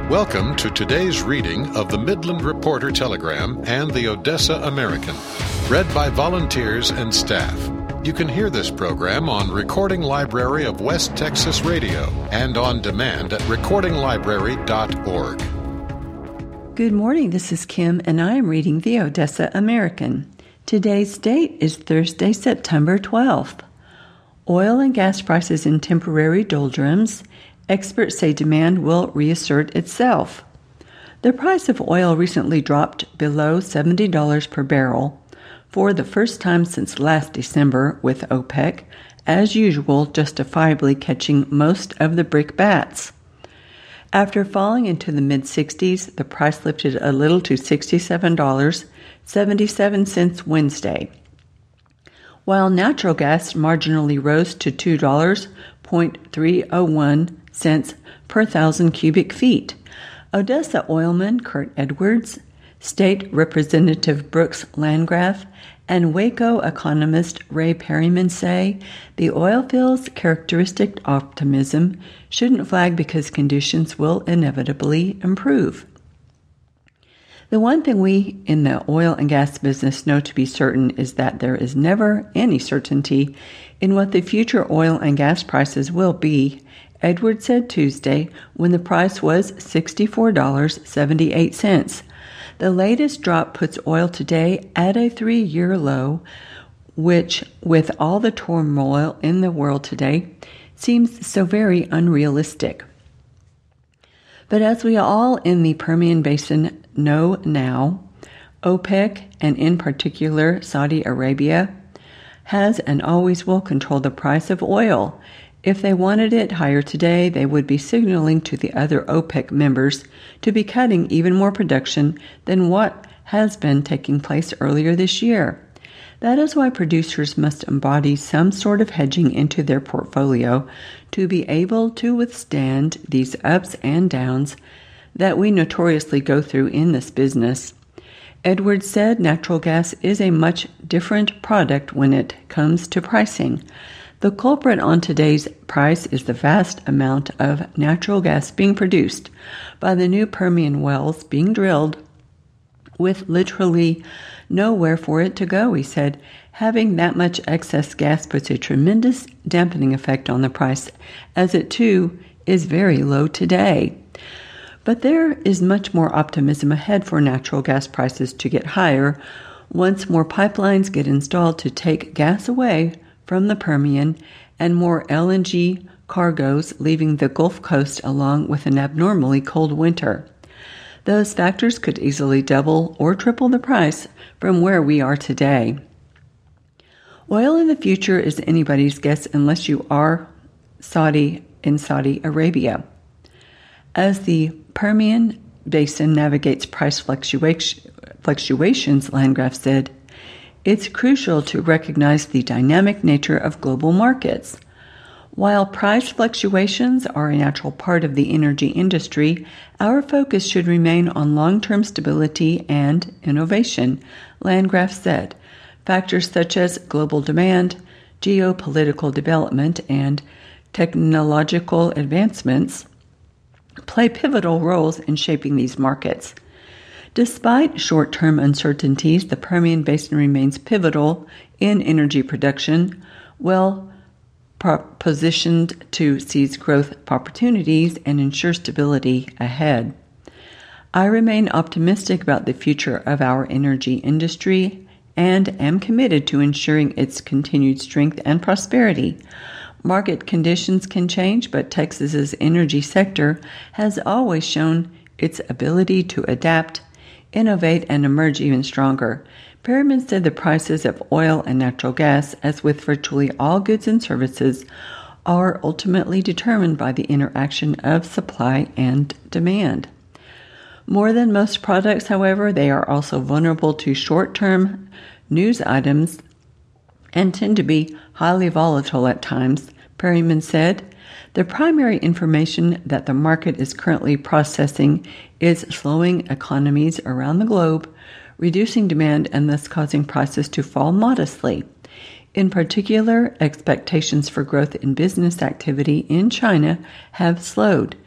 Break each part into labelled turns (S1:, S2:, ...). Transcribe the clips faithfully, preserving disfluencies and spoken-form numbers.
S1: Welcome to today's reading of the Midland Reporter Telegram and the Odessa American, read by volunteers and staff. You can hear this program on Recording Library of West Texas Radio and on demand at recording library dot org.
S2: Good morning, this is Kim, and I am reading the Odessa American. Today's date is Thursday, September twelfth. Oil and gas prices in temporary doldrums. Experts say demand will reassert itself. The price of oil recently dropped below seventy dollars per barrel for the first time since last December, with OPEC, as usual, justifiably catching most of the brickbats. After falling into the mid-sixties, the price lifted a little to sixty-seven dollars and seventy-seven cents Wednesday, while natural gas marginally rose to two dollars and three oh one cents per thousand cubic feet. Odessa oilman Kurt Edwards, State Representative Brooks Landgraf, and Waco economist Ray Perryman say the oil field's characteristic optimism shouldn't flag because conditions will inevitably improve. The one thing we in the oil and gas business know to be certain is that there is never any certainty in what the future oil and gas prices will be, Edwards said Tuesday when the price was sixty-four dollars and seventy-eight cents. The latest drop puts oil today at a three-year low, which, with all the turmoil in the world today, seems so very unrealistic. But as we all in the Permian Basin know now, OPEC, and in particular Saudi Arabia, has and always will control the price of oil. If they wanted it higher today, they would be signaling to the other OPEC members to be cutting even more production than what has been taking place earlier this year. That is why producers must embody some sort of hedging into their portfolio to be able to withstand these ups and downs that we notoriously go through in this business. Edwards said natural gas is a much different product when it comes to pricing. The culprit on today's price is the vast amount of natural gas being produced by the new Permian wells being drilled with literally nowhere for it to go, he said. Having that much excess gas puts a tremendous dampening effect on the price, as it too is very low today. But there is much more optimism ahead for natural gas prices to get higher once more pipelines get installed to take gas away from the Permian and more L N G cargoes leaving the Gulf Coast along with an abnormally cold winter. Those factors could easily double or triple the price from where we are today. Oil in the future is anybody's guess unless you are Saudi in Saudi Arabia. As the Permian Basin navigates price fluctuations, Landgraf said, it's crucial to recognize the dynamic nature of global markets. While price fluctuations are a natural part of the energy industry, our focus should remain on long-term stability and innovation, Landgraf said. Factors such as global demand, geopolitical development, and technological advancements play pivotal roles in shaping these markets. Despite short-term uncertainties, the Permian Basin remains pivotal in energy production, well positioned to seize growth opportunities and ensure stability ahead. I remain optimistic about the future of our energy industry and am committed to ensuring its continued strength and prosperity. Market conditions can change, but Texas's energy sector has always shown its ability to adapt, innovate, and emerge even stronger. Perryman said the prices of oil and natural gas, as with virtually all goods and services, are ultimately determined by the interaction of supply and demand. More than most products, however, they are also vulnerable to short-term news items and tend to be highly volatile at times, Perryman said. The primary information that the market is currently processing is slowing economies around the globe, reducing demand and thus causing prices to fall modestly. In particular, expectations for growth in business activity in China have slowed.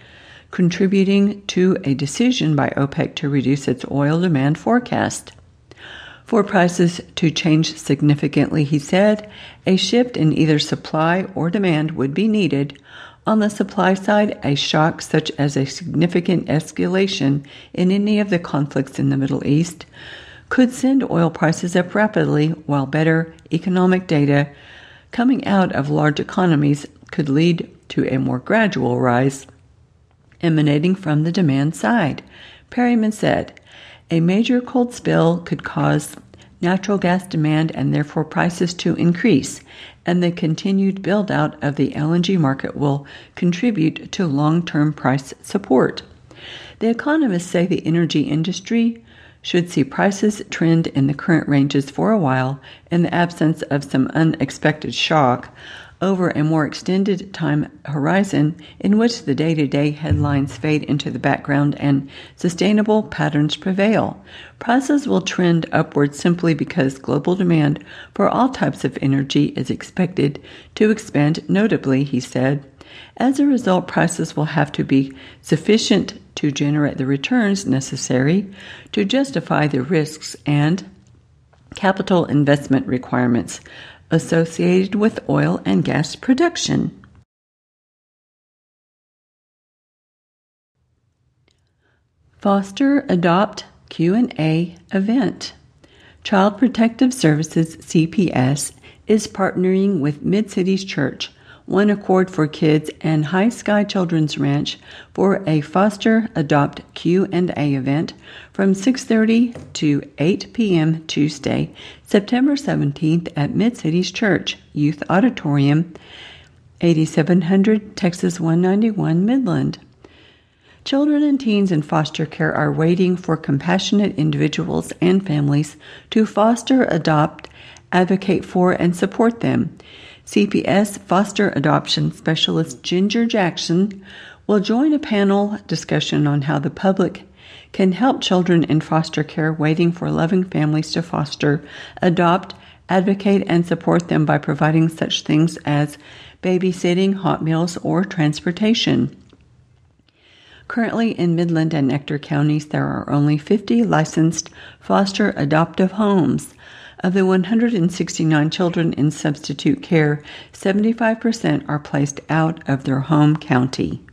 S2: contributing to a decision by OPEC to reduce its oil demand forecast. For prices to change significantly, he said, a shift in either supply or demand would be needed. On the supply side, a shock such as a significant escalation in any of the conflicts in the Middle East could send oil prices up rapidly, while better economic data coming out of large economies could lead to a more gradual rise emanating from the demand side. Perryman said, a major cold spill could cause natural gas demand and therefore prices to increase, and the continued build-out of the L N G market will contribute to long-term price support. The economists say the energy industry should see prices trend in the current ranges for a while in the absence of some unexpected shock over a more extended time horizon in which the day-to-day headlines fade into the background and sustainable patterns prevail. Prices will trend upward simply because global demand for all types of energy is expected to expand notably, he said. As a result, prices will have to be sufficient to generate the returns necessary to justify the risks and capital investment requirements associated with oil and gas production. Foster Adopt Q and A event. Child Protective Services, C P S, is partnering with Mid-Cities Church, One Accord for Kids, and High Sky Children's Ranch for a Foster Adopt Q and A event from six thirty to eight p.m. Tuesday, September seventeenth at Mid-Cities Church Youth Auditorium, eighty-seven hundred Texas one ninety-one, Midland. Children and teens in foster care are waiting for compassionate individuals and families to foster, adopt, advocate for, and support them. C P S Foster Adoption Specialist Ginger Jackson will join a panel discussion on how the public can help children in foster care waiting for loving families to foster, adopt, advocate, and support them by providing such things as babysitting, hot meals, or transportation. Currently in Midland and Ector counties, there are only fifty licensed foster adoptive homes. Of the one hundred sixty-nine children in substitute care, seventy-five percent are placed out of their home county.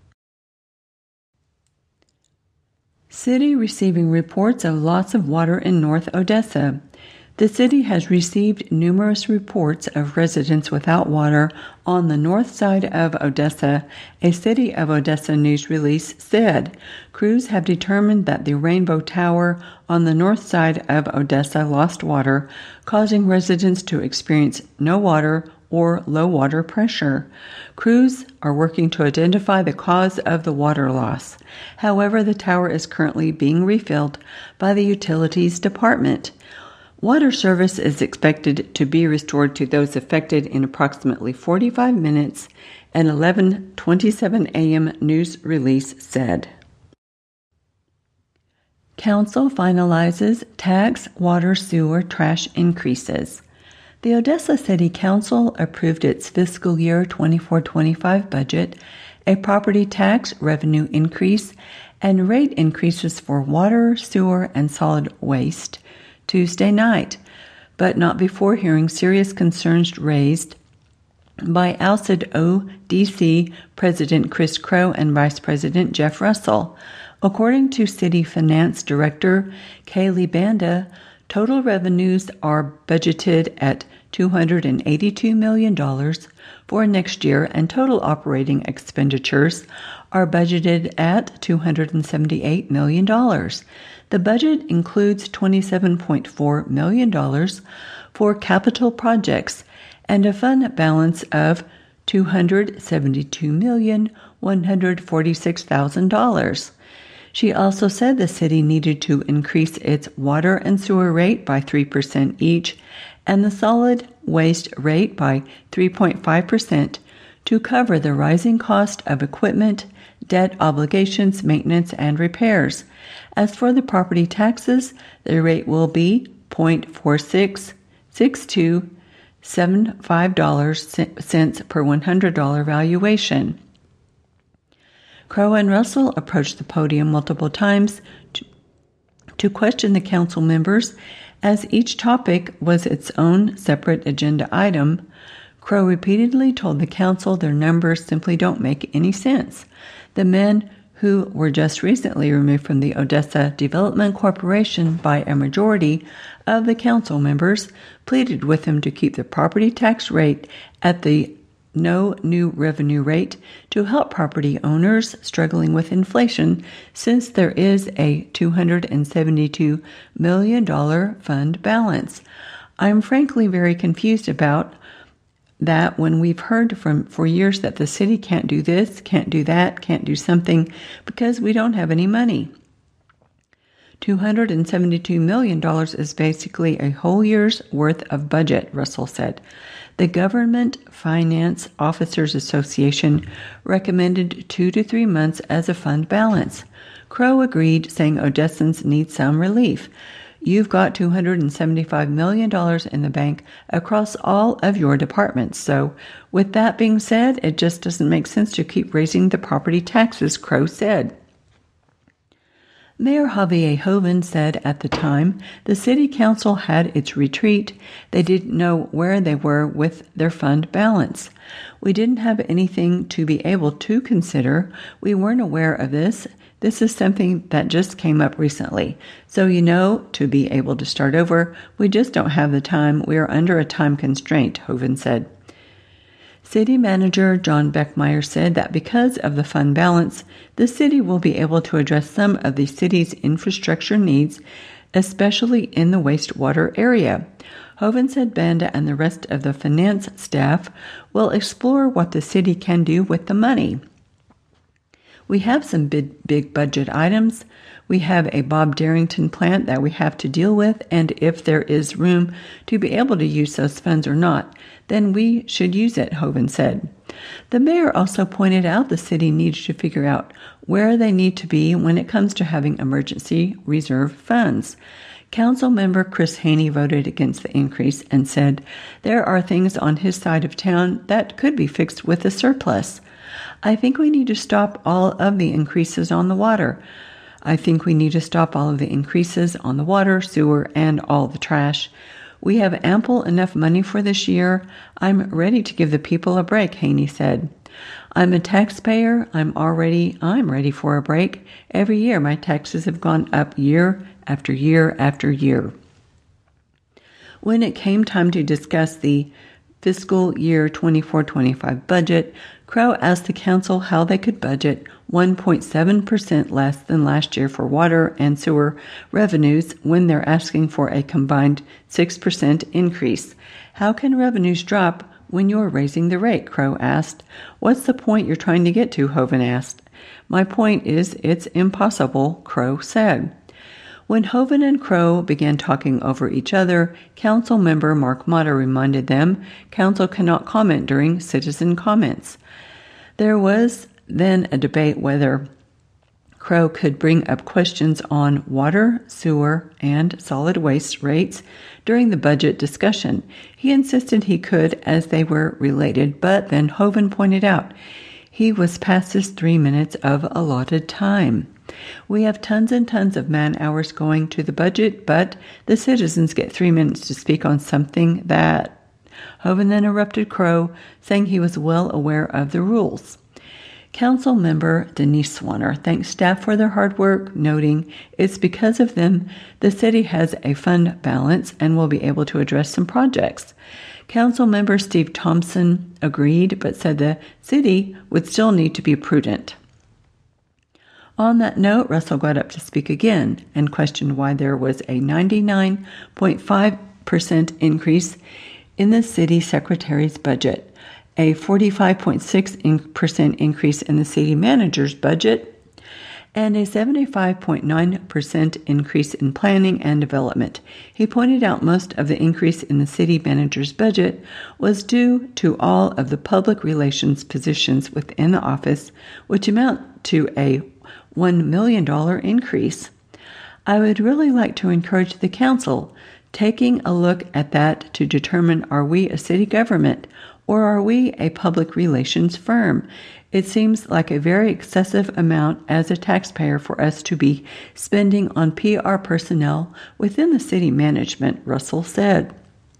S2: City receiving reports of loss of water in North Odessa. The city has received numerous reports of residents without water on the north side of Odessa, a City of Odessa news release said. Crews have determined that the Rainbow Tower on the north side of Odessa lost water, causing residents to experience no water or low water pressure. Crews are working to identify the cause of the water loss. However, the tower is currently being refilled by the Utilities Department. Water service is expected to be restored to those affected in approximately forty-five minutes, an eleven twenty-seven a.m. news release said. Council finalizes tax, water, sewer, trash increases. The Odessa City Council approved its fiscal year twenty-four twenty-five budget, a property tax revenue increase, and rate increases for water, sewer, and solid waste Tuesday night, but not before hearing serious concerns raised by Alcid O D C President Chris Crow and Vice President Jeff Russell. According to City Finance Director Kaylee Banda, total revenues are budgeted at two hundred eighty-two million dollars for next year, and total operating expenditures are budgeted at two hundred seventy-eight million dollars. The budget includes twenty-seven point four million dollars for capital projects and a fund balance of two hundred seventy-two million one hundred forty-six thousand dollars. She also said the city needed to increase its water and sewer rate by three percent each and the solid waste rate by three point five percent to cover the rising cost of equipment, debt obligations, maintenance, and repairs. As for the property taxes, the rate will be zero point four six six two seven five cents per one hundred dollars valuation. Crow and Russell approached the podium multiple times to, to question the council members, as each topic was its own separate agenda item. Crow repeatedly told the council their numbers simply don't make any sense. The men who were just recently removed from the Odessa Development Corporation by a majority of the council members pleaded with him to keep the property tax rate at the no new revenue rate to help property owners struggling with inflation, since there is a two hundred seventy-two million dollars fund balance. I'm frankly very confused about that when we've heard from for years that the city can't do this, can't do that, can't do something because we don't have any money. two hundred seventy-two million dollars is basically a whole year's worth of budget, Russell said. The Government Finance Officers Association recommended two to three months as a fund balance. Crow agreed, saying Odessans need some relief. You've got two hundred seventy-five million dollars in the bank across all of your departments. So with that being said, it just doesn't make sense to keep raising the property taxes, Crow said. Mayor Javier Hoven said at the time the city council had its retreat. They didn't know where they were with their fund balance. We didn't have anything to be able to consider. We weren't aware of this. This is something that just came up recently. So, you know, to be able to start over, we just don't have the time. We are under a time constraint, Hoven said. City Manager John Beckmeyer said that because of the fund balance, the city will be able to address some of the city's infrastructure needs, especially in the wastewater area. Hoven said Banda and the rest of the finance staff will explore what the city can do with the money. We have some big, big budget items. We have a Bob Darrington plant that we have to deal with, and if there is room to be able to use those funds or not, then we should use it, Hoven said. The mayor also pointed out the city needs to figure out where they need to be when it comes to having emergency reserve funds. Council member Chris Haney voted against the increase and said there are things on his side of town that could be fixed with a surplus. I think we need to stop all of the increases on the water. I think we need to stop all of the increases on the water, sewer, and all the trash. We have ample enough money for this year. I'm ready to give the people a break, Haney said. I'm a taxpayer. I'm already, I'm ready for a break. Every year my taxes have gone up year after year after year. When it came time to discuss the fiscal year twenty-four twenty-five budget, Crow asked the council how they could budget one point seven percent less than last year for water and sewer revenues when they're asking for a combined six percent increase. How can revenues drop when you're raising the rate? Crow asked. What's the point you're trying to get to? Hoven asked. My point is it's impossible, Crow said. When Hoven and Crow began talking over each other, council member Mark Motta reminded them council cannot comment during citizen comments. There was then a debate whether Crow could bring up questions on water, sewer, and solid waste rates during the budget discussion. He insisted he could as they were related, but then Hoven pointed out he was past his three minutes of allotted time. We have tons and tons of man hours going to the budget, but the citizens get three minutes to speak on something that... Hoven then interrupted Crow, saying he was well aware of the rules. Council member Denise Swanner thanked staff for their hard work, noting it's because of them the city has a fund balance and will be able to address some projects. Council member Steve Thompson agreed, but said the city would still need to be prudent. On that note, Russell got up to speak again and questioned why there was a ninety-nine point five percent increase in the city secretary's budget, a forty-five point six percent increase in the city manager's budget, and a seventy-five point nine percent increase in planning and development. He pointed out most of the increase in the city manager's budget was due to all of the public relations positions within the office, which amount to a one million dollars increase. I would really like to encourage the council taking a look at that to determine, are we a city government? Or are we a public relations firm? It seems like a very excessive amount as a taxpayer for us to be spending on P R personnel within the city management, Russell said.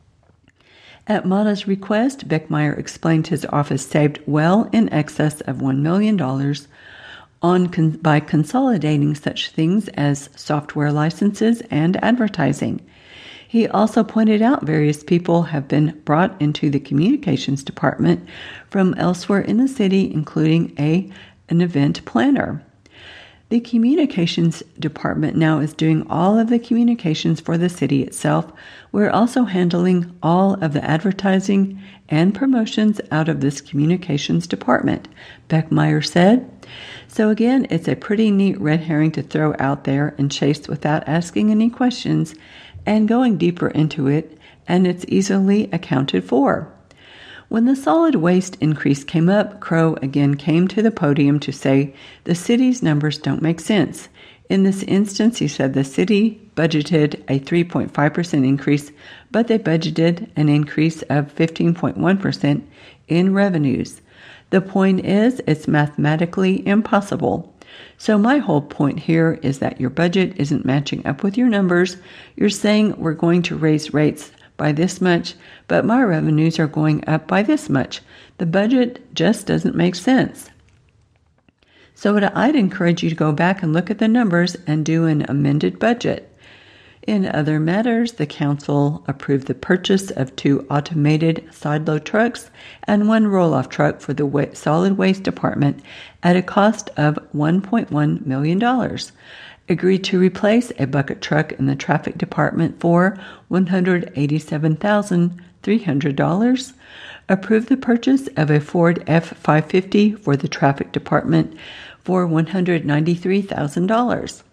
S2: At Mata's request, Beckmeyer explained his office saved well in excess of one million dollars on con- by consolidating such things as software licenses and advertising. He also pointed out various people have been brought into the communications department from elsewhere in the city, including a, an event planner. The communications department now is doing all of the communications for the city itself. We're also handling all of the advertising and promotions out of this communications department, Beckmeyer said. So again, it's a pretty neat red herring to throw out there and chase without asking any questions and going deeper into it, and it's easily accounted for. When the solid waste increase came up, Crow again came to the podium to say the city's numbers don't make sense. In this instance, he said the city budgeted a three point five percent increase, but they budgeted an increase of fifteen point one percent in revenues. The point is, it's mathematically impossible. So my whole point here is that your budget isn't matching up with your numbers. You're saying we're going to raise rates by this much, but my revenues are going up by this much. The budget just doesn't make sense. So I'd encourage you to go back and look at the numbers and do an amended budget. In other matters, the council approved the purchase of two automated side-load trucks and one roll-off truck for the wa- solid waste department at a cost of one point one million dollars. Agreed to replace a bucket truck in the traffic department for one hundred eighty-seven thousand three hundred dollars. Approved the purchase of a Ford F five fifty for the traffic department for one hundred ninety-three thousand dollars.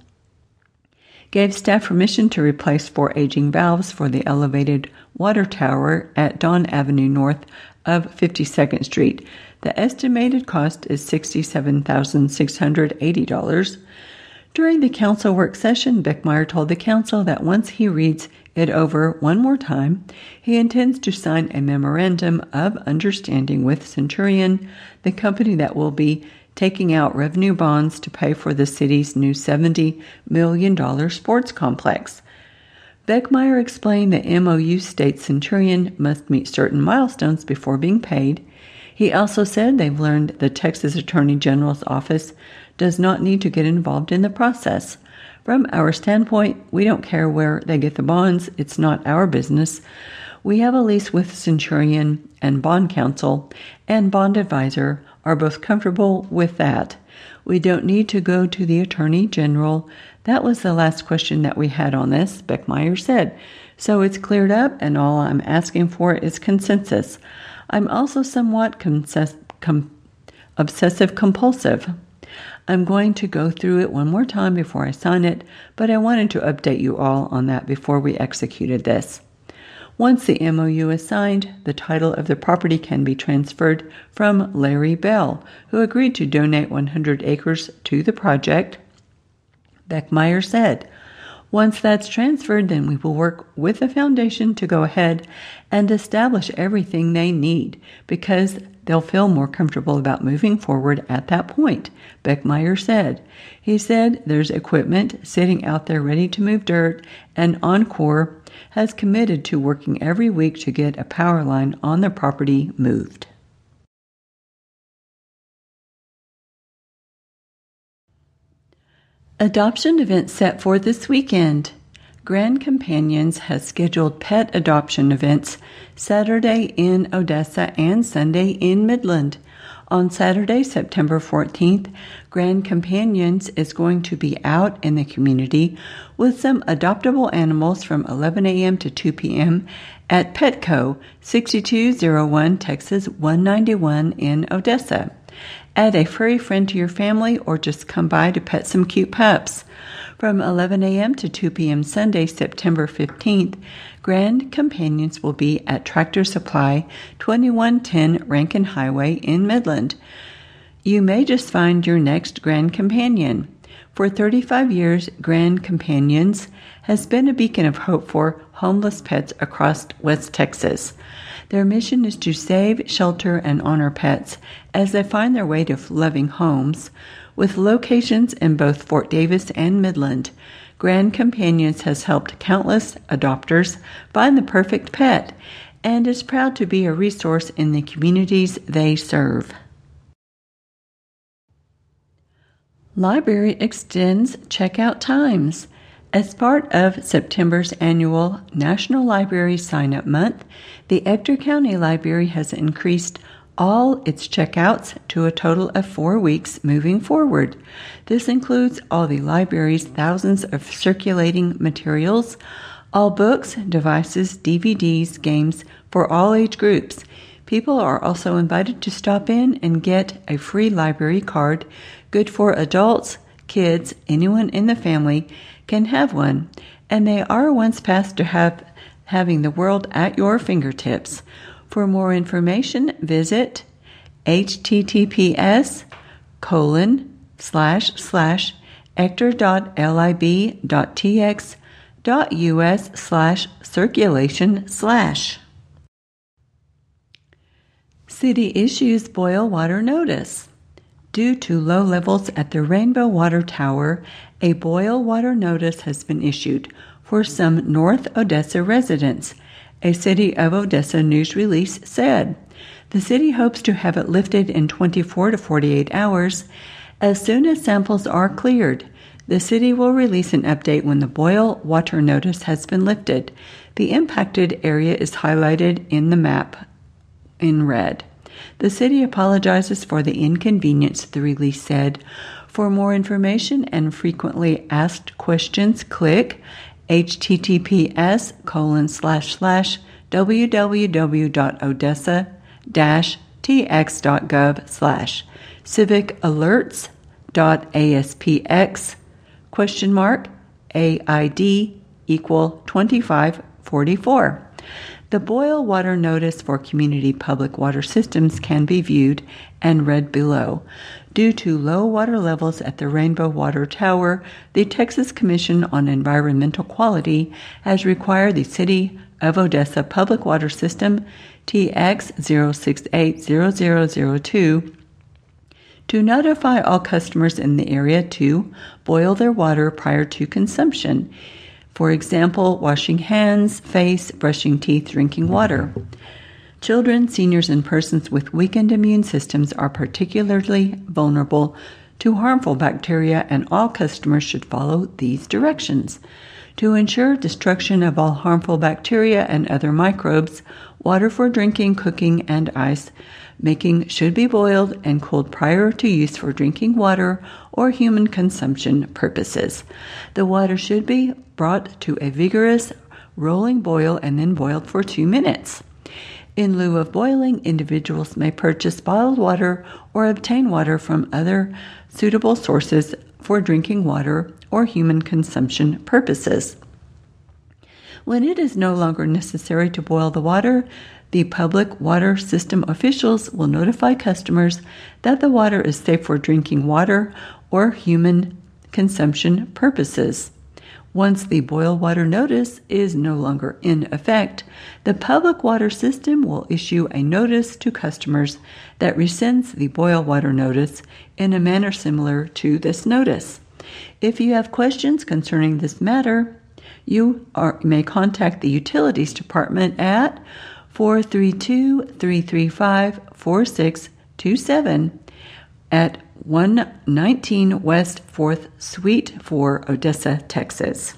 S2: Gave staff permission to replace four aging valves for the elevated water tower at Dawn Avenue north of fifty-second Street. The estimated cost is sixty-seven thousand six hundred eighty dollars. During the council work session, Beckmeyer told the council that once he reads it over one more time, he intends to sign a memorandum of understanding with Centurion, the company that will be taking out revenue bonds to pay for the city's new seventy million dollars sports complex. Beckmeyer explained the M O U states Centurion must meet certain milestones before being paid. He also said they've learned the Texas Attorney General's office does not need to get involved in the process. From our standpoint, we don't care where they get the bonds. It's not our business. We have a lease with Centurion, and bond counsel and bond advisor are both comfortable with that. We don't need to go to the Attorney General. That was the last question that we had on this, Beckmeyer said. So it's cleared up, and all I'm asking for is consensus. I'm also somewhat consess- com- obsessive-compulsive. I'm going to go through it one more time before I sign it, but I wanted to update you all on that before we executed this. Once the M O U is signed, the title of the property can be transferred from Larry Bell, who agreed to donate one hundred acres to the project. Beckmeyer said, once that's transferred, then we will work with the foundation to go ahead and establish everything they need, because they'll feel more comfortable about moving forward at that point, Beckmeyer said. He said there's equipment sitting out there ready to move dirt, and Encore has committed to working every week to get a power line on the property moved. Adoption event set for this weekend. Grand Companions has scheduled pet adoption events Saturday in Odessa and Sunday in Midland. On Saturday, September fourteenth, Grand Companions is going to be out in the community with some adoptable animals from eleven a.m. to two p.m. at Petco, sixty-two oh one Texas one ninety-one in Odessa. Add a furry friend to your family or just come by to pet some cute pups. From eleven a.m. to two p.m. Sunday, September fifteenth, Grand Companions will be at Tractor Supply, twenty-one ten Rankin Highway in Midland. You may just find your next Grand Companion. For thirty-five years, Grand Companions has been a beacon of hope for homeless pets across West Texas. Their mission is to save, shelter, and honor pets as they find their way to loving homes. With locations in both Fort Davis and Midland, Grand Companions has helped countless adopters find the perfect pet and is proud to be a resource in the communities they serve. Library extends checkout times. As part of September's annual National Library Sign-Up Month, the Ector County Library has increased all its checkouts to a total of four weeks moving forward. This includes all the library's thousands of circulating materials, all books, devices, D V Ds, games for all age groups. People are also invited to stop in and get a free library card, good for adults, kids, anyone in the family can have one, and they are once past to have having the world at your fingertips. For more information, visit https colon slash slash ector dot lib dot tx dot us slash circulation slash. City issues boil water notice. Due to low levels at the Rainbow Water Tower, a boil water notice has been issued for some North Odessa residents. A City of Odessa news release said, the city hopes to have it lifted in twenty-four to forty-eight hours. As soon as samples are cleared, the city will release an update when the boil water notice has been lifted. The impacted area is highlighted in the map in red. The city apologizes for the inconvenience, the release said. For more information and frequently asked questions, click https colon slash slash www.odessa-tx.gov slash civicalerts.aspx question mark A I D equal twenty-five forty-four. The boil water notice for community public water systems can be viewed and read below. Due to low water levels at the Rainbow Water Tower, the Texas Commission on Environmental Quality has required the City of Odessa Public Water System T X zero six eight zero zero zero two to notify all customers in the area to boil their water prior to consumption. For example, washing hands, face, brushing teeth, drinking water. Children, seniors, and persons with weakened immune systems are particularly vulnerable to harmful bacteria, and all customers should follow these directions. To ensure destruction of all harmful bacteria and other microbes, water for drinking, cooking, and ice making should be boiled and cooled prior to use for drinking water or human consumption purposes. The water should be brought to a vigorous rolling boil and then boiled for two minutes. In lieu of boiling, individuals may purchase bottled water or obtain water from other suitable sources for drinking water or human consumption purposes. When it is no longer necessary to boil the water, the public water system officials will notify customers that the water is safe for drinking water or human consumption purposes. Once the boil water notice is no longer in effect, the public water system will issue a notice to customers that rescinds the boil water notice in a manner similar to this notice. If you have questions concerning this matter, you are, may contact the Utilities Department at four three two, three three five, four six two seven at one nineteen West fourth Suite for Odessa, Texas.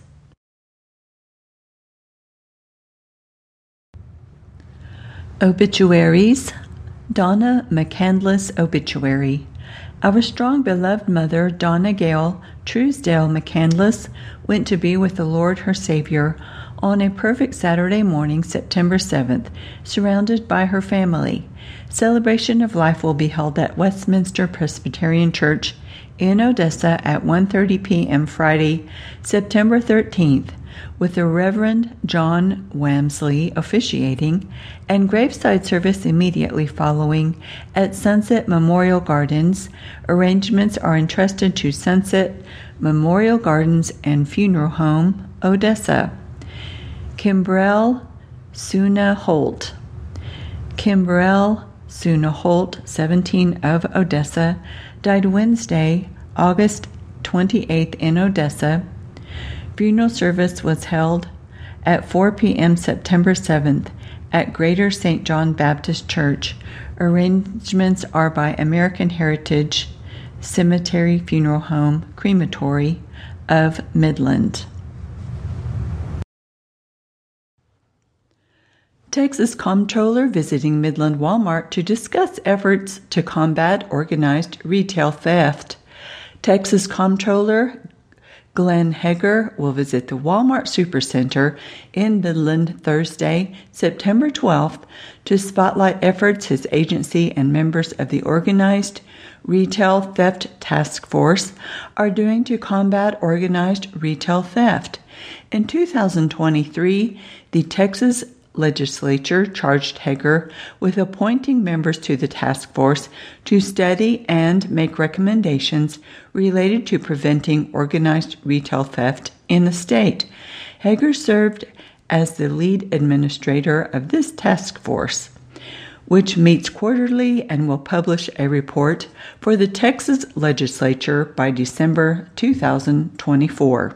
S2: Obituaries. Donna McCandless obituary. Our strong beloved mother, Donna Gail Truesdale McCandless, went to be with the Lord her Savior on a perfect Saturday morning, September seventh, surrounded by her family. Celebration of life will be held at Westminster Presbyterian Church in Odessa at one thirty p.m. Friday, September thirteenth, with the Reverend John Wamsley officiating, and graveside service immediately following at Sunset Memorial Gardens. Arrangements are entrusted to Sunset Memorial Gardens and Funeral Home, Odessa. Kimbrell Suna Holt. Kimbrell Sunaholt, seventeen, of Odessa, died Wednesday, August twenty-eighth in Odessa. Funeral service was held at four p.m. September seventh at Greater Saint John Baptist Church. Arrangements are by American Heritage Cemetery Funeral Home Crematory of Midland. Texas Comptroller visiting Midland Walmart to discuss efforts to combat organized retail theft. Texas Comptroller Glenn Hegar will visit the Walmart Supercenter in Midland Thursday, September twelfth, to spotlight efforts his agency and members of the Organized Retail Theft Task Force are doing to combat organized retail theft. In two thousand twenty-three, the Texas legislature charged Hegar with appointing members to the task force to study and make recommendations related to preventing organized retail theft in the state. Hegar served as the lead administrator of this task force, which meets quarterly and will publish a report for the Texas legislature by December two thousand twenty-four.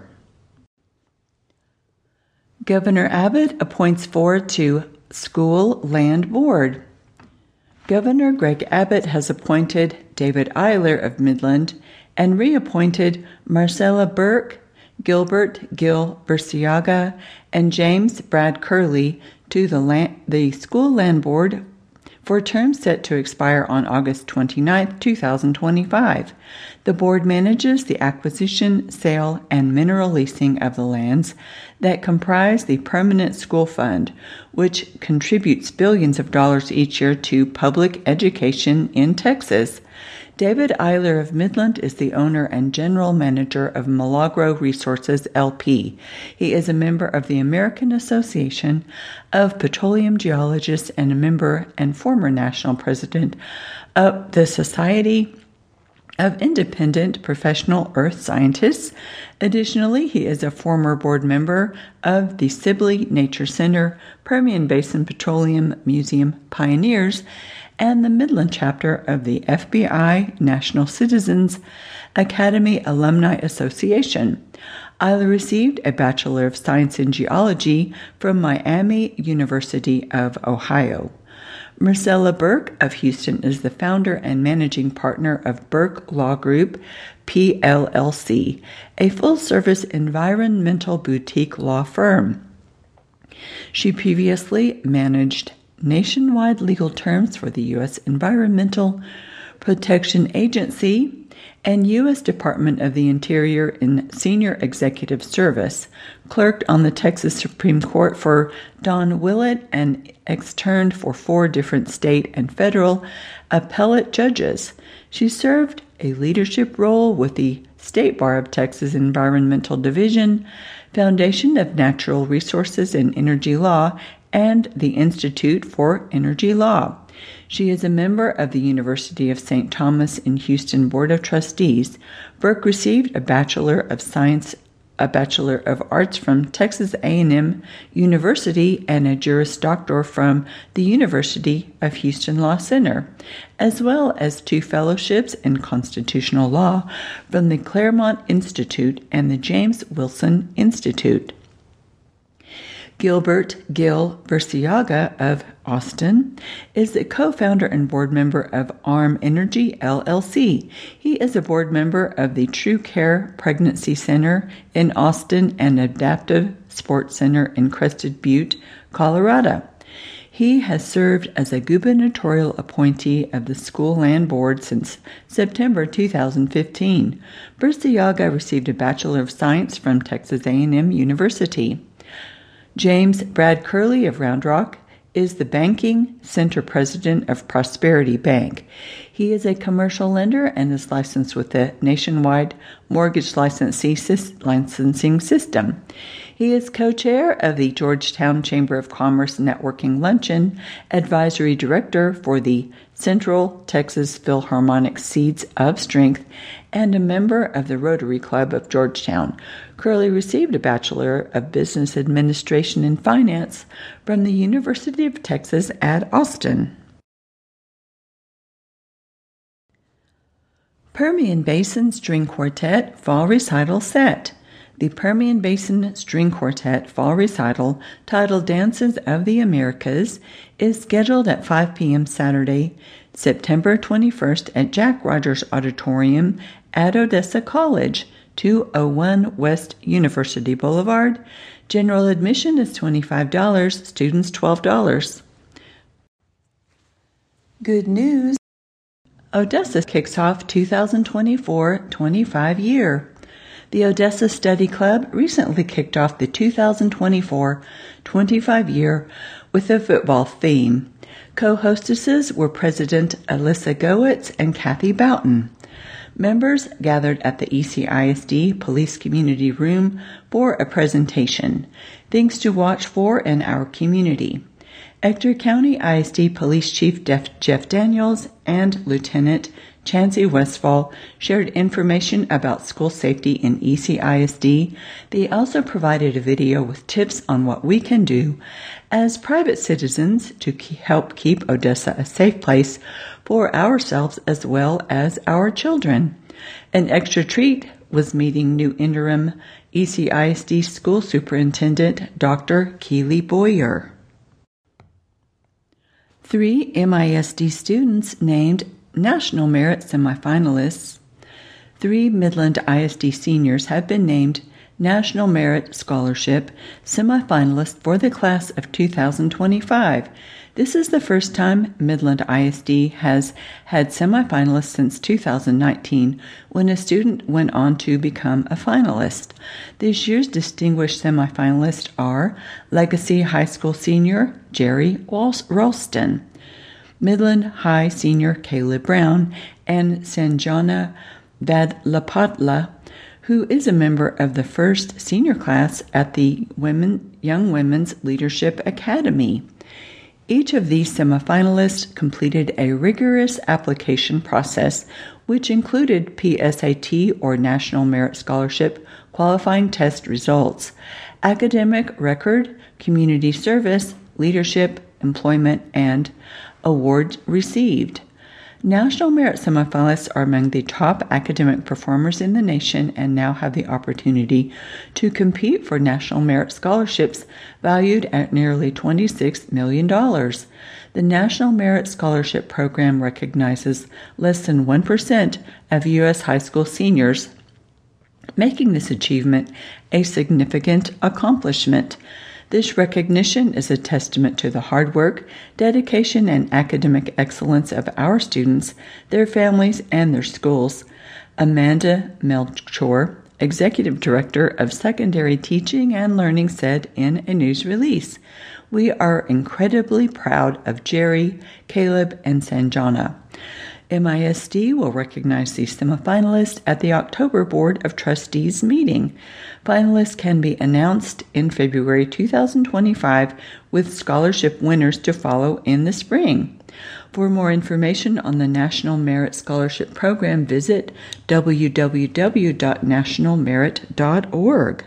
S2: Governor Abbott appoints four to School Land Board. Governor Greg Abbott has appointed David Eiler of Midland and reappointed Marcella Burke, Gilbert Gil Burciaga, and James Brad Curley to the, land, the School Land Board for terms set to expire on August twenty-ninth, two thousand twenty-five. The board manages the acquisition, sale, and mineral leasing of the lands that comprise the Permanent School Fund, which contributes billions of dollars each year to public education in Texas. David Eiler of Midland is the owner and general manager of Milagro Resources, L P. He is a member of the American Association of Petroleum Geologists and a member and former national president of the Society of Independent Professional Earth Scientists. Additionally, he is a former board member of the Sibley Nature Center, Permian Basin Petroleum Museum Pioneers, and the Midland chapter of the F B I National Citizens Academy Alumni Association. Eiler received a Bachelor of Science in Geology from Miami University of Ohio. Marcella Burke of Houston is the founder and managing partner of Burke Law Group, P L L C, a full-service environmental boutique law firm. She previously managed nationwide legal terms for the U S Environmental Protection Agency and U S Department of the Interior in Senior Executive Service, clerked on the Texas Supreme Court for Don Willett, and externed for four different state and federal appellate judges. She served a leadership role with the State Bar of Texas Environmental Division, Foundation of Natural Resources and Energy Law, and the Institute for Energy Law. She is a member of the University of Saint Thomas in Houston Board of Trustees. Burke received a Bachelor of Science, a Bachelor of Arts from Texas A and M University, and a Juris Doctor from the University of Houston Law Center, as well as two fellowships in constitutional law from the Claremont Institute and the James Wilson Institute. Gilbert Gil Burciaga of Austin is the co-founder and board member of Arm Energy, L L C. He is a board member of the True Care Pregnancy Center in Austin and Adaptive Sports Center in Crested Butte, Colorado. He has served as a gubernatorial appointee of the School Land Board since September two thousand fifteen. Burciaga received a Bachelor of Science from Texas A and M University. James Brad Curley of Round Rock is the Banking Center President of Prosperity Bank. He is a commercial lender and is licensed with the nationwide mortgage licensing system. He is co-chair of the Georgetown Chamber of Commerce Networking Luncheon, advisory director for the Central Texas Philharmonic Seeds of Strength, and a member of the Rotary Club of Georgetown. Curley received a Bachelor of Business Administration and Finance from the University of Texas at Austin. Permian Basin String Quartet Fall Recital Set. The Permian Basin String Quartet Fall Recital, titled Dances of the Americas, is scheduled at five p.m. Saturday, September twenty-first at Jack Rogers Auditorium at Odessa College, two oh one West University Boulevard. General admission is twenty-five dollars, students twelve dollars. Good news! Odessa kicks off two thousand twenty-four twenty-five year. The Odessa Study Club recently kicked off the two thousand twenty-four twenty-five year with a football theme. Co-hostesses were President Alyssa Goetz and Kathy Boughton. Members gathered at the E C I S D Police Community Room for a presentation, Things to Watch For in Our Community. Ector County I S D Police Chief Jeff Daniels and Lieutenant Chancey Westfall shared information about school safety in E C I S D. They also provided a video with tips on what we can do as private citizens to help keep Odessa a safe place for ourselves as well as our children. An extra treat was meeting new interim E C I S D School Superintendent Doctor Keely Boyer. Three M I S D students named National Merit semifinalists. Three Midland I S D seniors have been named National Merit Scholarship semifinalists for the class of two thousand twenty-five. This is the first time Midland I S D has had semifinalists since two thousand nineteen, when a student went on to become a finalist. This year's distinguished semifinalists are Legacy High School senior Jerry Ralston, Midland High senior Caleb Brown, and Sanjana Vadlapatla, who is a member of the first senior class at the Women, Young Women's Leadership Academy. Each of these semifinalists completed a rigorous application process, which included P S A T or National Merit Scholarship qualifying test results, academic record, community service, leadership, employment, and awards received. National Merit semifinalists are among the top academic performers in the nation and now have the opportunity to compete for National Merit scholarships valued at nearly twenty-six million dollars. The National Merit Scholarship Program recognizes less than one percent of U S high school seniors, making this achievement a significant accomplishment. This recognition is a testament to the hard work, dedication, and academic excellence of our students, their families, and their schools. Amanda Melchor, Executive Director of Secondary Teaching and Learning, said in a news release, "We are incredibly proud of Jerry, Caleb, and Sanjana." M I S D will recognize these semifinalists at the October Board of Trustees meeting. Finalists can be announced in February two thousand twenty-five, with scholarship winners to follow in the spring. For more information on the National Merit Scholarship Program, visit w w w dot national merit dot org.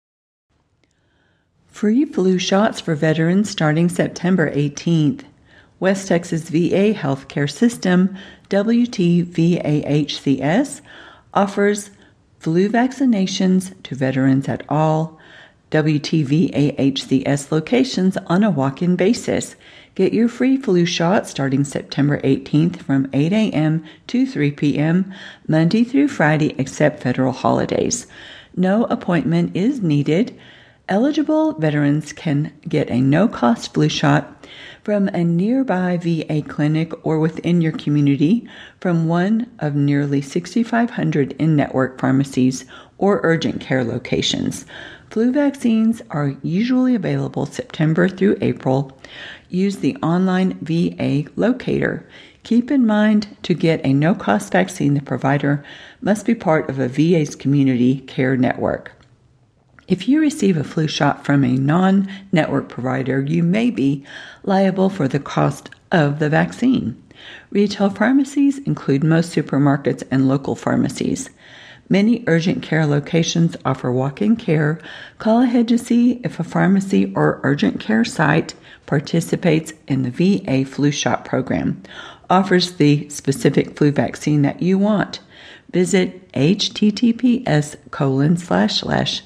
S2: Free flu shots for veterans starting September eighteenth. West Texas V A Healthcare System, W T V A H C S, offers flu vaccinations to veterans at all W T V A H C S locations on a walk-in basis. Get your free flu shot starting September eighteenth from eight a.m. to three p.m., Monday through Friday except federal holidays. No appointment is needed. Eligible veterans can get a no-cost flu shot from a nearby V A clinic or within your community from one of nearly six thousand five hundred in-network pharmacies or urgent care locations. Flu vaccines are usually available September through April. Use the online V A locator. Keep in mind, to get a no-cost vaccine, the provider must be part of a V A's community care network. If you receive a flu shot from a non-network provider, you may be liable for the cost of the vaccine. Retail pharmacies include most supermarkets and local pharmacies. Many urgent care locations offer walk-in care. Call ahead to see if a pharmacy or urgent care site participates in the V A flu shot program, offers the specific flu vaccine that you want. Visit https colon slash slash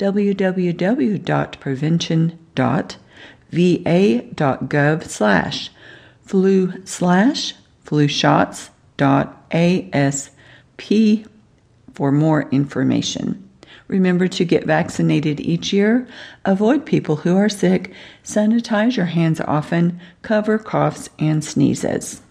S2: www.prevention.va.gov slash flu slash flu shots dot asp for more information. Remember to get vaccinated each year. Avoid people who are sick. Sanitize your hands often. Cover coughs and sneezes.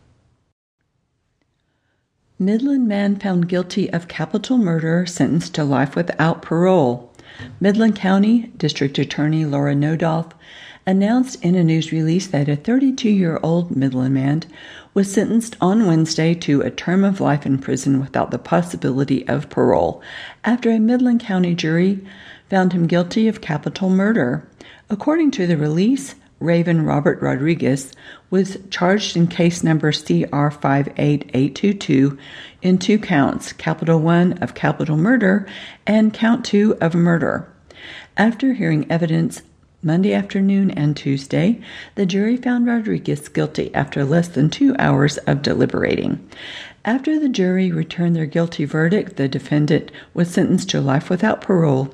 S2: Midland man found guilty of capital murder, sentenced to life without parole. Midland County District Attorney Laura Nodolf announced in a news release that a thirty-two-year-old Midland man was sentenced on Wednesday to a term of life in prison without the possibility of parole after a Midland County jury found him guilty of capital murder. According to the release, Raven Robert Rodriguez was charged in case number C R five eight eight two two in two counts, capital one of capital murder and count two of murder. After hearing evidence Monday afternoon and Tuesday, the jury found Rodriguez guilty after less than two hours of deliberating. After the jury returned their guilty verdict, the defendant was sentenced to life without parole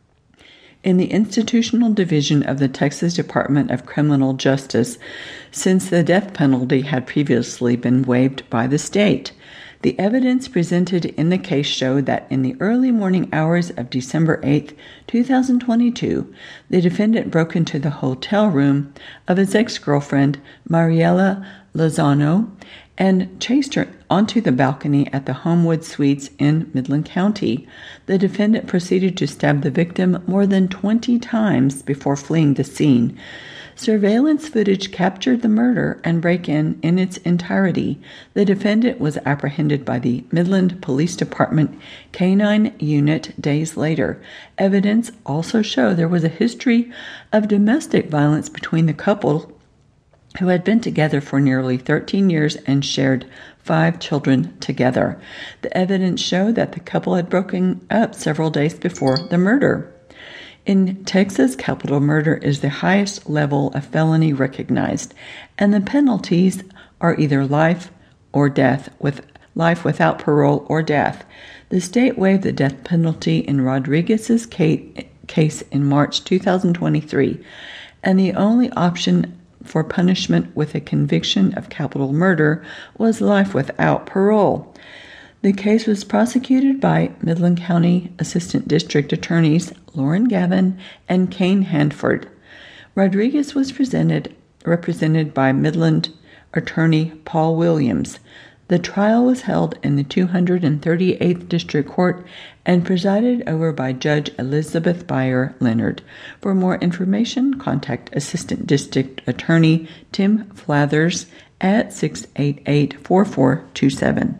S2: in the Institutional Division of the Texas Department of Criminal Justice, since the death penalty had previously been waived by the state. The evidence presented in the case showed that in the early morning hours of December eighth, twenty twenty-two, the defendant broke into the hotel room of his ex-girlfriend, Mariela Lozano, and chased her onto the balcony at the Homewood Suites in Midland County. The defendant proceeded to stab the victim more than twenty times before fleeing the scene. Surveillance footage captured the murder and break-in in its entirety. The defendant was apprehended by the Midland Police Department K nine unit days later. Evidence also showed there was a history of domestic violence between the couple, who had been together for nearly thirteen years and shared five children together. The evidence showed that the couple had broken up several days before the murder. In Texas, capital murder is the highest level of felony recognized, and the penalties are either life or death, with life without parole or death. The state waived the death penalty in Rodriguez's case in March twenty twenty-three, and the only option for punishment with a conviction of capital murder was life without parole. The case was prosecuted by Midland County Assistant District Attorneys Lauren Gavin and Kane Hanford. Rodriguez was presented, represented by Midland Attorney Paul Williams. The trial was held in the two hundred thirty-eighth District Court and presided over by Judge Elizabeth Beyer Leonard. For more information, contact Assistant District Attorney Tim Flathers at six eight eight, four four two seven.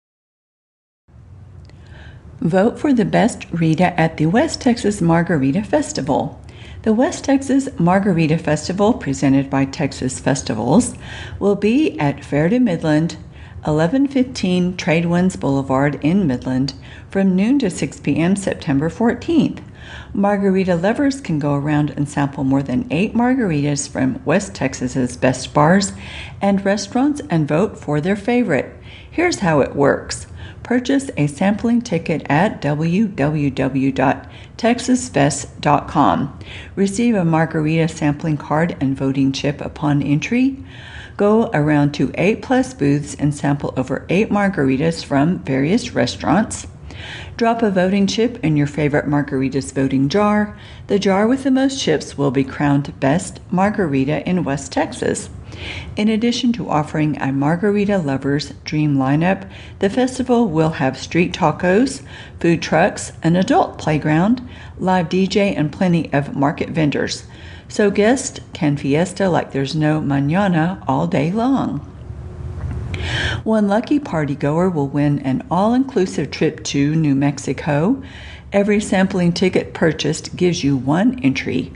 S2: Vote for the best Rita at the West Texas Margarita Festival. The West Texas Margarita Festival, presented by Texas Festivals, will be at Fair to Midland, eleven fifteen Tradewinds Boulevard in Midland, from noon to six p.m. September fourteenth. Margarita lovers can go around and sample more than eight margaritas from West Texas's best bars and restaurants and vote for their favorite. Here's how it works. Purchase a sampling ticket at w w w dot texas fest dot com. Receive a margarita sampling card and voting chip upon entry. Go around to eight plus booths and sample over eight margaritas from various restaurants. Drop a voting chip in your favorite margarita's voting jar. The jar with the most chips will be crowned Best Margarita in West Texas. In addition to offering a margarita lover's dream lineup, the festival will have street tacos, food trucks, an adult playground, live D J, and plenty of market vendors. So guests can fiesta like there's no mañana all day long. One lucky partygoer will win an all-inclusive trip to New Mexico. Every sampling ticket purchased gives you one entry.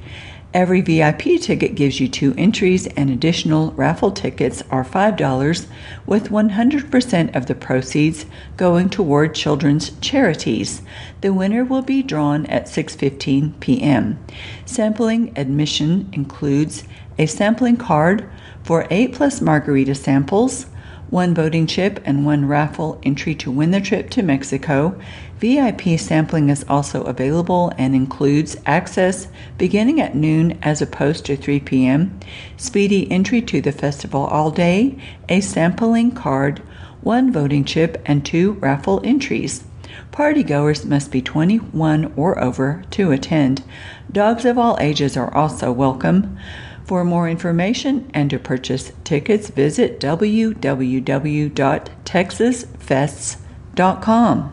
S2: Every V I P ticket gives you two entries, and additional raffle tickets are five dollars, with one hundred percent of the proceeds going toward children's charities. The winner will be drawn at six fifteen p.m. Sampling admission includes a sampling card for eight plus margarita samples, one voting chip, and one raffle entry to win the trip to Mexico. V I P sampling is also available and includes access beginning at noon as opposed to three p.m., speedy entry to the festival all day, a sampling card, one voting chip, and two raffle entries. Partygoers must be twenty-one or over to attend. Dogs of all ages are also welcome. For more information and to purchase tickets, visit w w w dot texas fests dot com.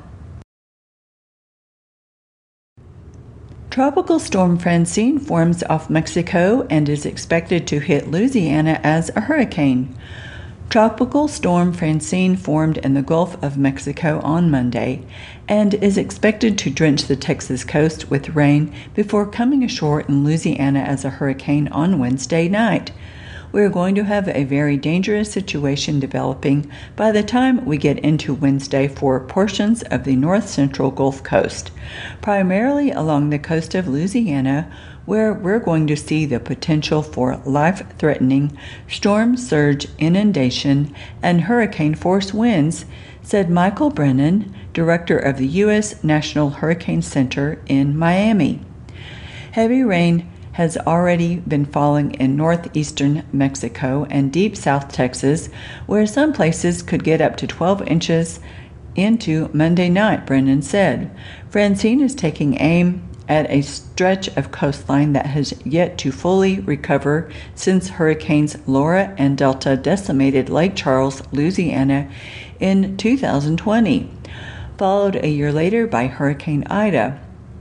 S2: Tropical storm Francine forms off Mexico and is expected to hit Louisiana as a hurricane. Tropical storm Francine formed in the Gulf of Mexico on Monday and is expected to drench the Texas coast with rain before coming ashore in Louisiana as a hurricane on Wednesday night. We are going to have a very dangerous situation developing by the time we get into Wednesday for portions of the north central Gulf Coast, primarily along the coast of Louisiana, where we're going to see the potential for life-threatening storm surge, inundation, and hurricane-force winds, said Michael Brennan, director of the U S National Hurricane Center in Miami. Heavy rain has already been falling in northeastern Mexico and deep South Texas, where some places could get up to twelve inches into Monday night, Brennan said. Francine is taking aim at a stretch of coastline that has yet to fully recover since Hurricanes Laura and Delta decimated Lake Charles, Louisiana in two thousand twenty, followed a year later by Hurricane Ida.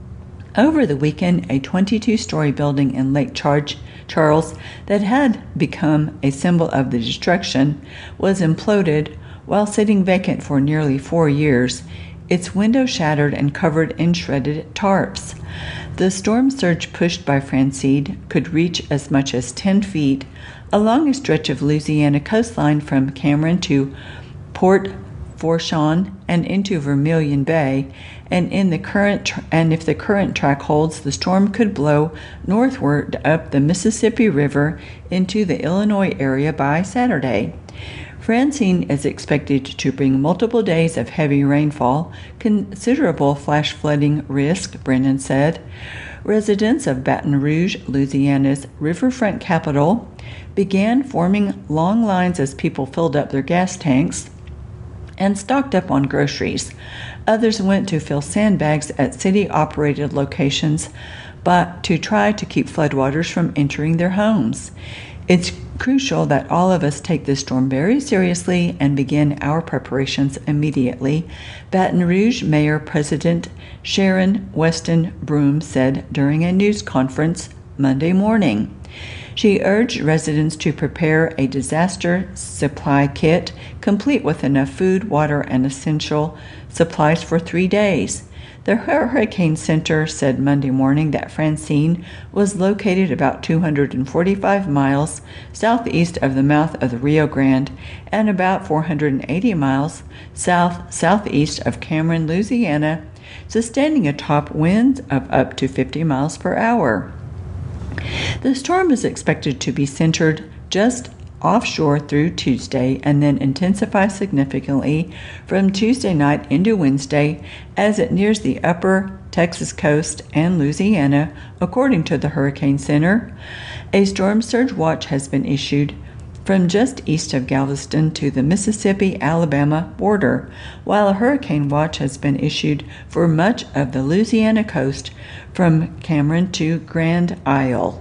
S2: Over the weekend, a twenty-two story building in Lake Charles that had become a symbol of the destruction was imploded while sitting vacant for nearly four years, its window shattered and covered in shredded tarps. The storm surge pushed by Francine could reach as much as ten feet along a stretch of Louisiana coastline from Cameron to Port Fourchon and into Vermilion Bay, and in the current tr- and if the current track holds, the storm could blow northward up the Mississippi River into the Illinois area by Saturday. Francine is expected to bring multiple days of heavy rainfall, considerable flash flooding risk, Brennan said. Residents of Baton Rouge, Louisiana's riverfront capital, began forming long lines as people filled up their gas tanks and stocked up on groceries. Others went to fill sandbags at city-operated locations, but to try to keep floodwaters from entering their homes. It's crucial that all of us take this storm very seriously and begin our preparations immediately, Baton Rouge Mayor President Sharon Weston Broome said during a news conference Monday morning. She urged residents to prepare a disaster supply kit complete with enough food, water, and essential supplies for three days. The Hurricane Center said Monday morning that Francine was located about two hundred forty-five miles southeast of the mouth of the Rio Grande and about four hundred eighty miles south-southeast of Cameron, Louisiana, sustaining a top wind of up to fifty miles per hour. The storm is expected to be centered just offshore through Tuesday and then intensify significantly from Tuesday night into Wednesday as it nears the upper Texas coast and Louisiana, according to the Hurricane Center. A storm surge watch has been issued from just east of Galveston to the Mississippi-Alabama border, while a hurricane watch has been issued for much of the Louisiana coast from Cameron to Grand Isle.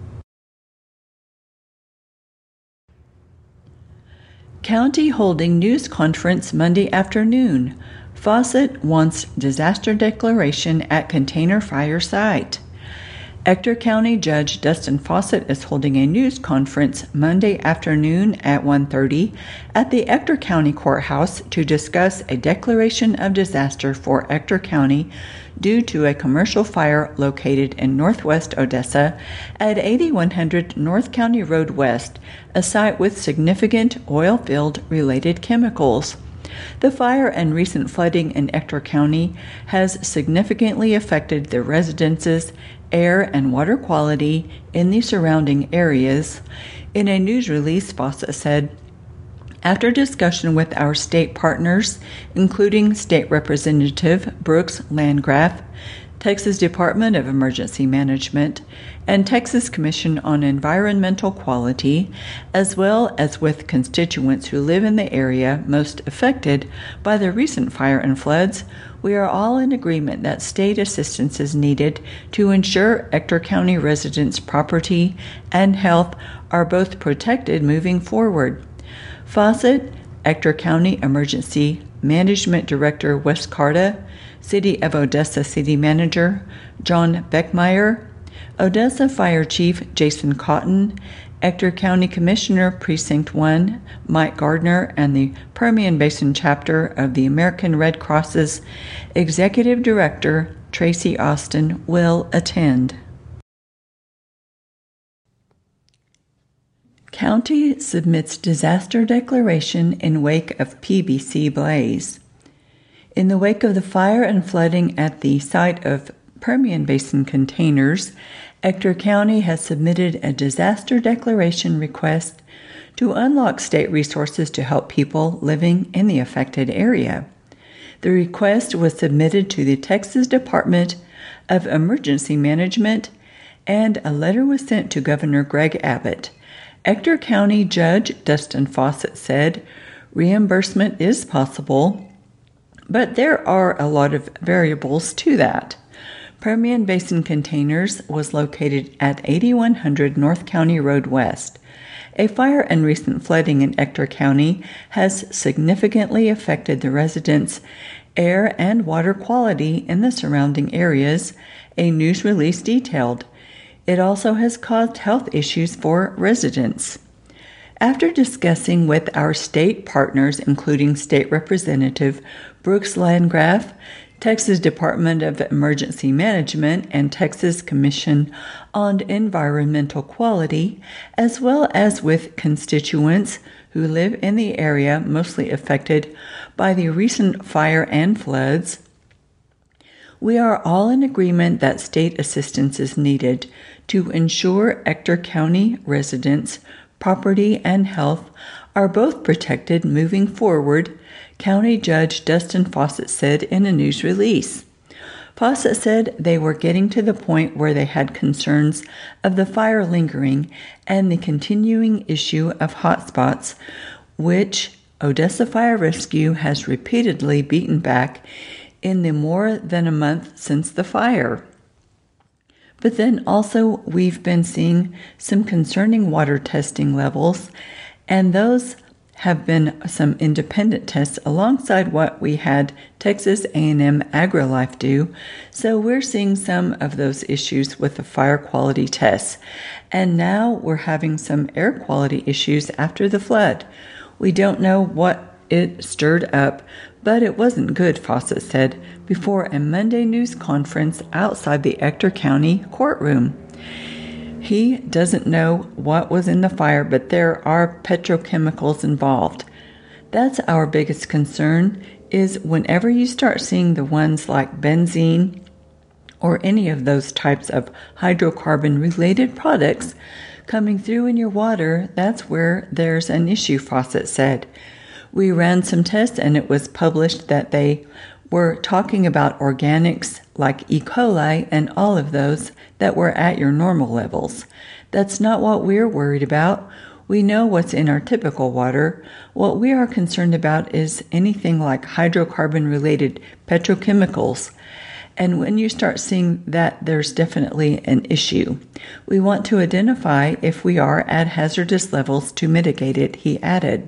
S2: County holding news conference Monday afternoon. Fawcett wants disaster declaration at container fire site. Ector County Judge Dustin Fawcett is holding a news conference Monday afternoon at one thirty at the Ector County Courthouse to discuss a declaration of disaster for Ector County due to a commercial fire located in northwest Odessa at eighty-one hundred North County Road West, a site with significant oil-filled related chemicals. The fire and recent flooding in Ector County has significantly affected the residences, air and water quality in the surrounding areas. In a news release, Fawcett said, "After discussion with our state partners, including State Representative Brooks Landgraf, Texas Department of Emergency Management, and Texas Commission on Environmental Quality, as well as with constituents who live in the area most affected by the recent fire and floods, we are all in agreement that state assistance is needed to ensure Ector County residents' property and health are both protected moving forward." Fawcett, Ector County Emergency Management Director Wes Carta, City of Odessa City Manager John Beckmeyer, Odessa Fire Chief Jason Cotton, Ector County Commissioner Precinct one Mike Gardner, and the Permian Basin Chapter of the American Red Cross's Executive Director Tracy Austin will attend. County submits disaster declaration in wake of P B C blaze. In the wake of the fire and flooding at the site of Permian Basin containers, Ector County has submitted a disaster declaration request to unlock state resources to help people living in the affected area. The request was submitted to the Texas Department of Emergency Management, and a letter was sent to Governor Greg Abbott. Ector County Judge Dustin Fawcett said reimbursement is possible, but there are a lot of variables to that. Permian Basin Containers was located at eighty-one hundred North County Road West. A fire and recent flooding in Ector County has significantly affected the residents' air and water quality in the surrounding areas, a news release detailed. It also has caused health issues for residents. After discussing with our state partners, including State Representative Brooks Landgraf, Texas Department of Emergency Management, and Texas Commission on Environmental Quality, as well as with constituents who live in the area mostly affected by the recent fire and floods, we are all in agreement that state assistance is needed to ensure Ector County residents' property and health are both protected moving forward, County Judge Dustin Fawcett said in a news release. Fawcett said they were getting to the point where they had concerns of the fire lingering and the continuing issue of hotspots, which Odessa Fire Rescue has repeatedly beaten back in the more than a month since the fire. But then also we've been seeing some concerning water testing levels, and those have been some independent tests alongside what we had Texas A and M AgriLife do. So we're seeing some of those issues with the fire quality tests. And now we're having some air quality issues after the flood. We don't know what it stirred up, but it wasn't good, Fawcett said, before a Monday news conference outside the Ector County courtroom. He doesn't know what was in the fire, but there are petrochemicals involved. That's our biggest concern, is whenever you start seeing the ones like benzene or any of those types of hydrocarbon-related products coming through in your water, that's where there's an issue, Fawcett said. We ran some tests, and it was published that they were talking about organics like E. coli and all of those that were at your normal levels. That's not what we're worried about. We know what's in our typical water. What we are concerned about is anything like hydrocarbon-related petrochemicals. And when you start seeing that, there's definitely an issue. We want to identify if we are at hazardous levels to mitigate it, he added.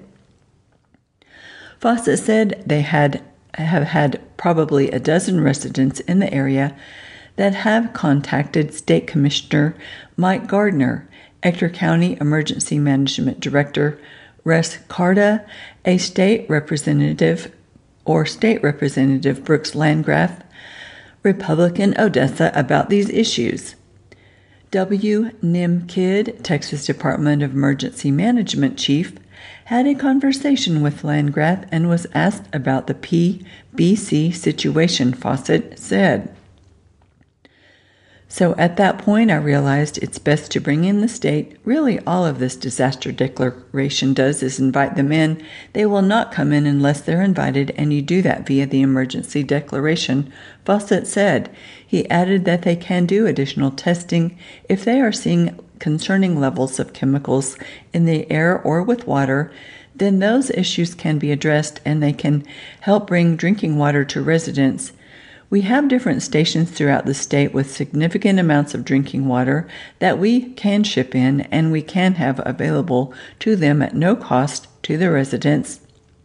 S2: Fawcett said they had have had probably a dozen residents in the area that have contacted State Commissioner Mike Gardner, Ector County Emergency Management Director Russ Carta, a state representative or State Representative Brooks Landgraf, Republican Odessa, about these issues. W. Nim Kidd, Texas Department of Emergency Management Chief, had a conversation with Landgraf and was asked about the P B C situation, Fawcett said. So at that point, I realized it's best to bring in the state. Really, all of this disaster declaration does is invite them in. They will not come in unless they're invited, and you do that via the emergency declaration, Fawcett said. He added that they can do additional testing if they are seeing concerning levels of chemicals in the air or with water. Then those issues can be addressed, and they can help bring drinking water to residents. We have different stations throughout the state with significant amounts of drinking water that we can ship in and we can have available to them at no cost to the residents.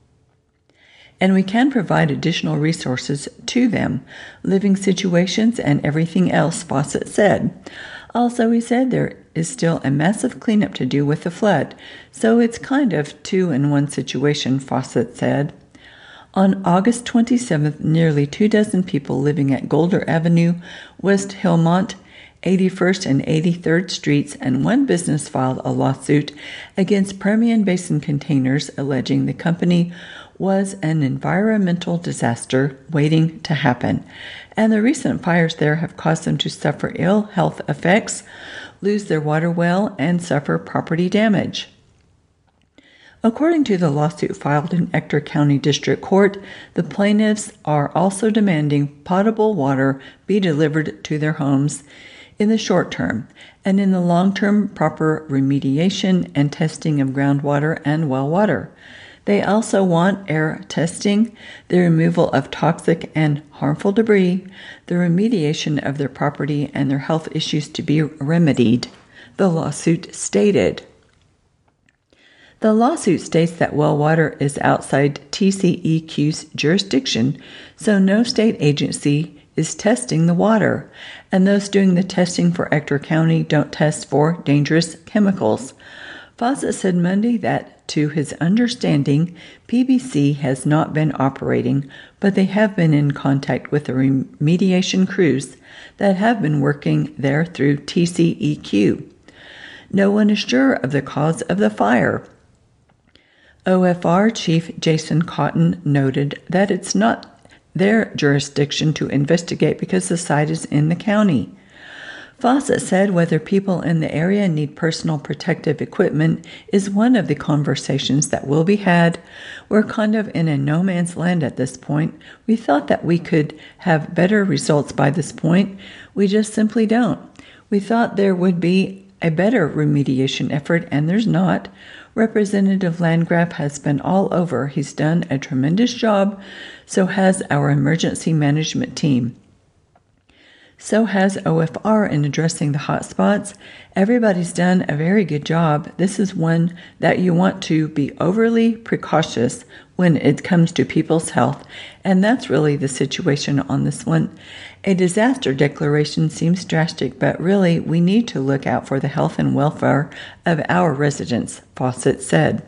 S2: And we can provide additional resources to them, living situations and everything else, Fawcett said. Also, he said there is still a massive cleanup to do with the flood, so it's kind of two-in-one situation, Fawcett said. On August twenty-seventh, nearly two dozen people living at Golder Avenue, West Hillmont, eighty-first and eighty-third Streets, and one business filed a lawsuit against Permian Basin Containers, alleging the company was an environmental disaster waiting to happen, and the recent fires there have caused them to suffer ill health effects, lose their water well, and suffer property damage. According to the lawsuit filed in Ector County District Court, the plaintiffs are also demanding potable water be delivered to their homes in the short term, and in the long term, proper remediation and testing of groundwater and well water. They also want air testing, the removal of toxic and harmful debris, the remediation of their property, and their health issues to be remedied, the lawsuit stated. The lawsuit states that well water is outside T C E Q's jurisdiction, so no state agency is testing the water, and those doing the testing for Ector County don't test for dangerous chemicals. Fawcett said Monday that, to his understanding, P B C has not been operating, but they have been in contact with the remediation crews that have been working there through T C E Q. No one is sure of the cause of the fire. O F R Chief Jason Cotton noted that it's not their jurisdiction to investigate because the site is in the county. Fawcett said whether people in the area need personal protective equipment is one of the conversations that will be had. We're kind of in a no man's land at this point. We thought that we could have better results by this point. We just simply don't. We thought there would be a better remediation effort, and there's not. Representative Landgraf has been all over. He's done a tremendous job. So has our emergency management team. So has O F R in addressing the hot spots. Everybody's done a very good job. This is one that you want to be overly precautious when it comes to people's health, and that's really the situation on this one. A disaster declaration seems drastic, but really we need to look out for the health and welfare of our residents, Fawcett said.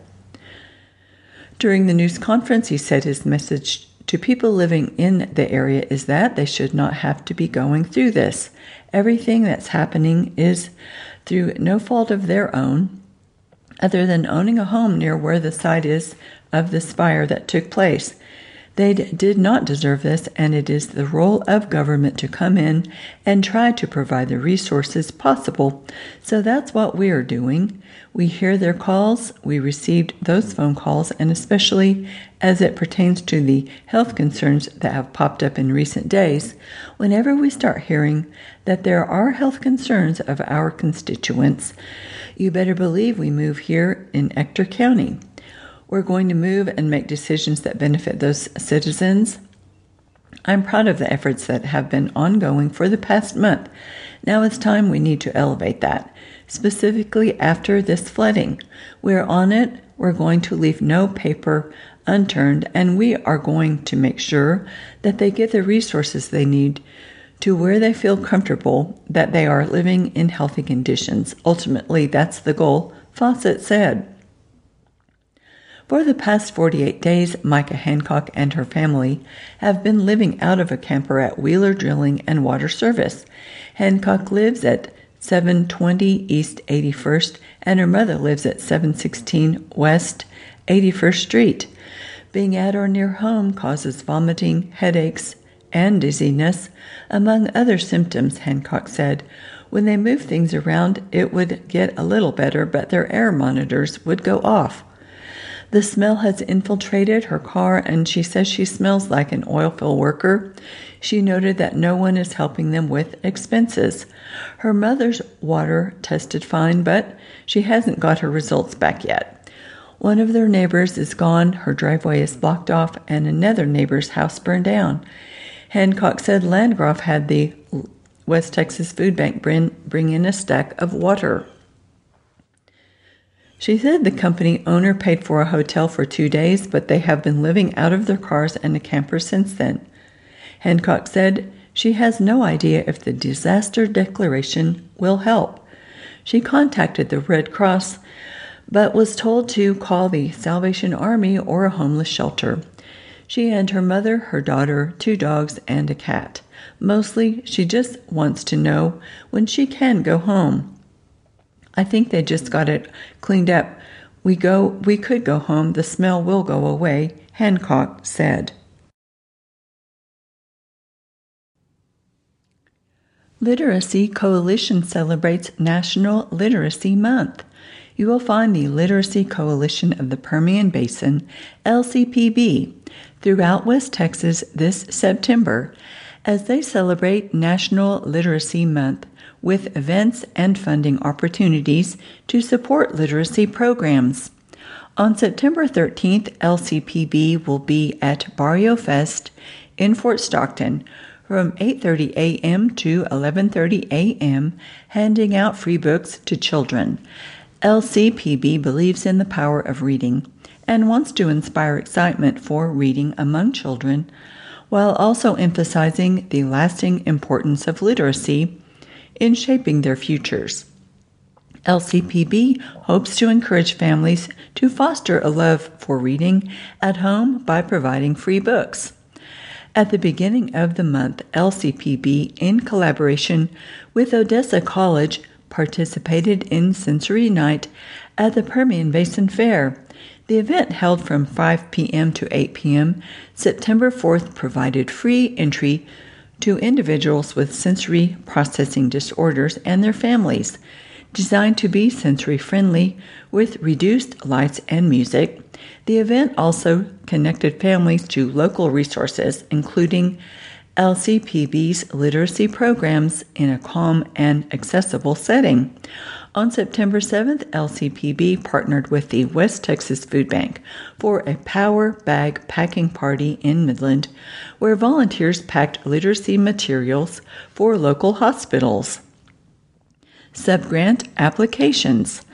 S2: During the news conference, he said his message to people living in the area is that they should not have to be going through this. Everything that's happening is through no fault of their own, other than owning a home near where the site is of this fire that took place. They d- did not deserve this, and it is the role of government to come in and try to provide the resources possible. So that's what we are doing. We hear their calls. We received those phone calls, and especially as it pertains to the health concerns that have popped up in recent days, whenever we start hearing that there are health concerns of our constituents, you better believe we move here in Ector County. We're going to move and make decisions that benefit those citizens. I'm proud of the efforts that have been ongoing for the past month. Now it's time we need to elevate that, specifically after this flooding. We're on it. We're going to leave no paper unturned, and we are going to make sure that they get the resources they need to where they feel comfortable that they are living in healthy conditions. Ultimately, that's the goal, Fawcett said. For the past forty-eight days, Micah Hancock and her family have been living out of a camper at Wheeler Drilling and Water Service. Hancock lives at seven twenty East eighty-first, and her mother lives at seven sixteen West eighty-first Street. Being at or near home causes vomiting, headaches, and dizziness, among other symptoms, Hancock said. When they moved things around, it would get a little better, but their air monitors would go off. The smell has infiltrated her car, and she says she smells like an oil field worker. She noted that no one is helping them with expenses. Her mother's water tested fine, but she hasn't got her results back yet. One of their neighbors is gone, her driveway is blocked off, and another neighbor's house burned down. Hancock said Landgraf had the West Texas Food Bank bring, bring in a stack of water. She said the company owner paid for a hotel for two days, but they have been living out of their cars and a camper since then. Hancock said she has no idea if the disaster declaration will help. She contacted the Red Cross, but was told to call the Salvation Army or a homeless shelter. She and her mother, her daughter, two dogs, and a cat. Mostly, she just wants to know when she can go home. I think they just got it cleaned up. We go, we could go home. The smell will go away, Hancock said. Literacy Coalition celebrates National Literacy Month. You will find the Literacy Coalition of the Permian Basin, L C P B, throughout West Texas this September as they celebrate National Literacy Month with events and funding opportunities to support literacy programs. On September thirteenth, L C P B will be at Barrio Fest in Fort Stockton from eight thirty a.m. to eleven thirty a.m., handing out free books to children. L C P B believes in the power of reading and wants to inspire excitement for reading among children, while also emphasizing the lasting importance of literacy in shaping their futures. L C P B hopes to encourage families to foster a love for reading at home by providing free books. At the beginning of the month, L C P B, in collaboration with Odessa College, participated in Sensory Night at the Permian Basin Fair. The event, held from five p.m. to eight p.m., September fourth, provided free entry to individuals with sensory processing disorders and their families, designed to be sensory-friendly with reduced lights and music. The event also connected families to local resources, including L C P B's literacy programs in a calm and accessible setting. On September seventh, L C P B partnered with the West Texas Food Bank for a power bag packing party in Midland, where volunteers packed literacy materials for local hospitals. Subgrant applications.